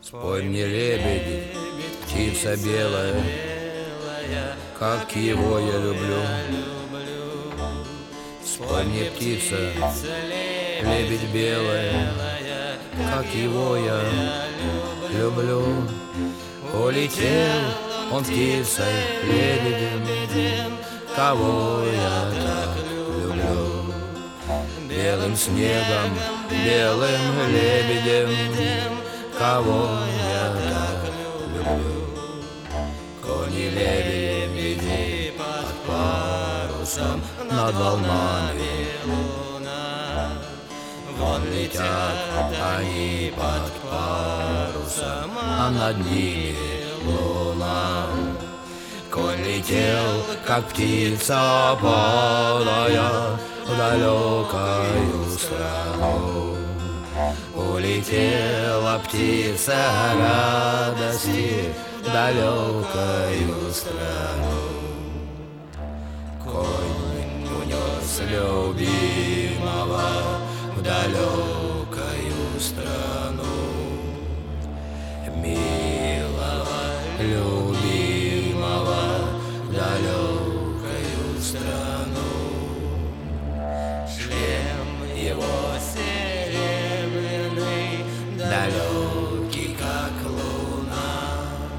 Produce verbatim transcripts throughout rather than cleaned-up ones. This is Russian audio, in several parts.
Спой мне, лебедь, птица белая, как его я люблю. Спой мне, птица, лебедь белая, как его я люблю. Улетел он птицей, лебедем, кого я так люблю. Белым снегом, белым лебедем, кого я так люблю. Кони лебеди под парусом, над волнами луна. Вон летят они под парусом, а над ними луна. Конь летел, как птица полая, в далекую страну. Улетела птица радости в далекую страну. Конь унес любимого в далекую страну. Милого, любимого в далекую страну. Шлем его серебряный, далекий, как луна.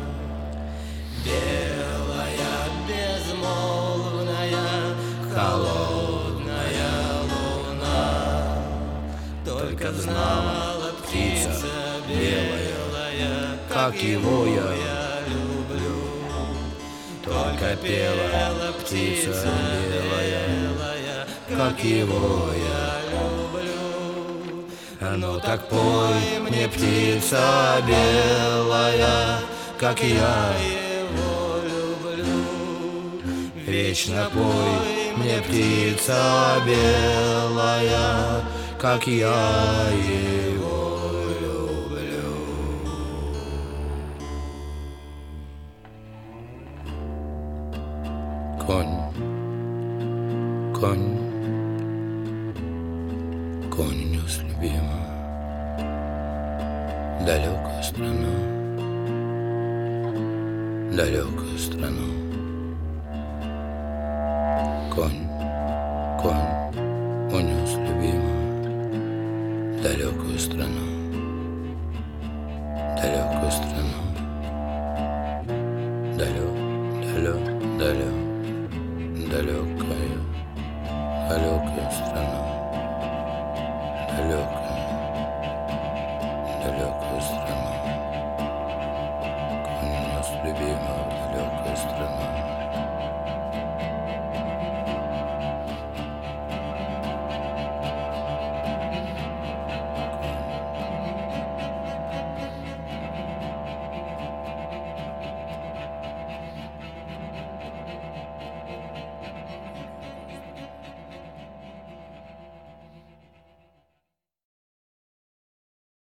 Белая, безмолвная, холодная луна. Только знала птица белая, как его я люблю. Только пела птица белая, как его я люблю. Ну так пой мне, птица белая, как я его люблю. Вечно пой мне, птица белая, как я его люблю. Конь, конь, конь нес любимого в далекую страну, далекую страну. Конь, конь унес любимого в далекую страну.